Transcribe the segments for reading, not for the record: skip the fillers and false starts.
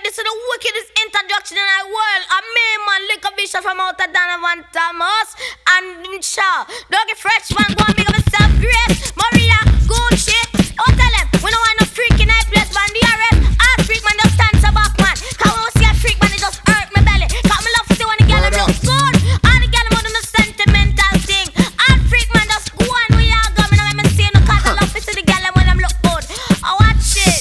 this is the wickedest introduction in our world. A man, man, Liquor Bishop from out of Donovan Thomas. And Shaw, Dougie Freshman, go and big up yourself, Grace, Maria, good shit. Oh, tell them, we don't want no freak in our place, man. The arrest, all freak man just stand so back, man. Cause when we see a freak man, it just hurt my belly. Cause me love to see when the girl look good. All the girl want do no sentimental thing. All freak man just go and we all go. Me no let me see no cause I love to see the girl when them look good. I watch it.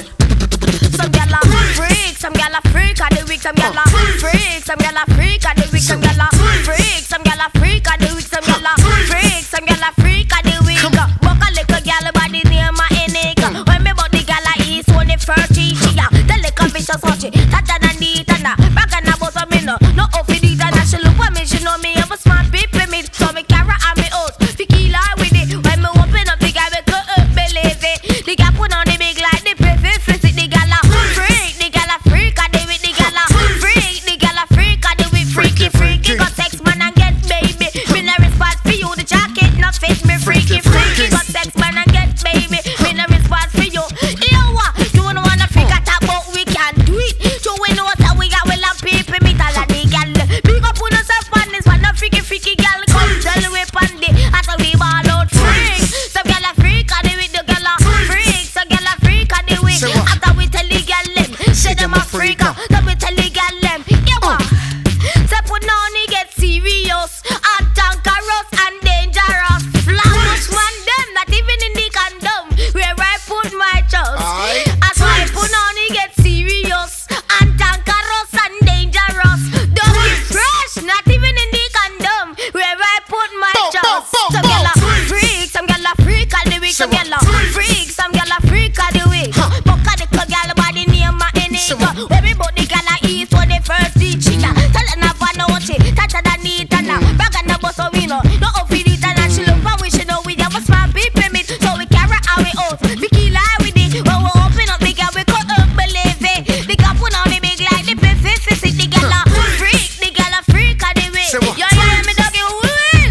Some girl a freak, some girl a freak of the week, some girl a freak, some girl a freak of the week, some girl a freak, some girl a freak of the week, some girl a freak, some girl a freak of the week. Buck a little girl body near my Enika. When me bought the girl a east, when the first she a the little vicious hotchie, tata na neat and a back and a boss of me no off it and she look at me, she know me have a smart people me, so me carry on me out, tequila with it. When me open up the girl me cut up believe it. The girl put on the big like the perfect fit the girl a freak, the girl a freak of the week, the girl a freak, the girl a freak of the week, freaky freaky got sex man and get baby. Me no response for you, the jacket not fit me, freaky freaky got sex man and get baby. Me no response for you. You what? You don't wanna freak at about we can do it. So we know that we got well and people meet all of the girl. Big up on yourself on this one, no freaky freaky girl. Come tell me on the after we ball out freak. Some girl a freak of the week, the girl a freak. Some girl a freak of the week. After we tell the girl them, say them a freak. Then we tell the girl them, you what? Say put on it get serious, and dangerous and dangerous. Flawless man them, not even in the condom where I put my trust. That's why I put on it get serious, and dangerous and dangerous. Don't be fresh, not even in the condom where I put my trust. Some girl a freak, some girl a freak of the week, some girl a freak, some girl a freak of the week. Buck a little girl body near my Enika. Everybody girl a eat for the first teaching. Tell her never know what it, touch her that neat and back and the boss of we know. No off it and she look and we should know we have a smart people meet. So we carry our way out, we kill her with it. When we open up the girl we cut up believe it. The girl put on the big like the perfect fit. The girl a freak, the girl a freak of the week. Yo hear me doggy will.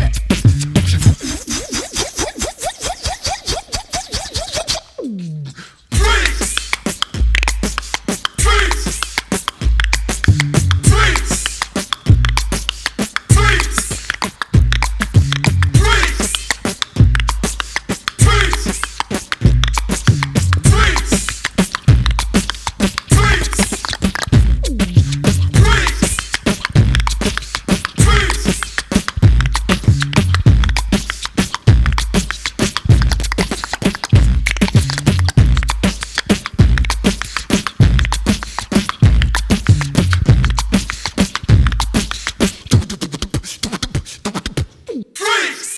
Freaks!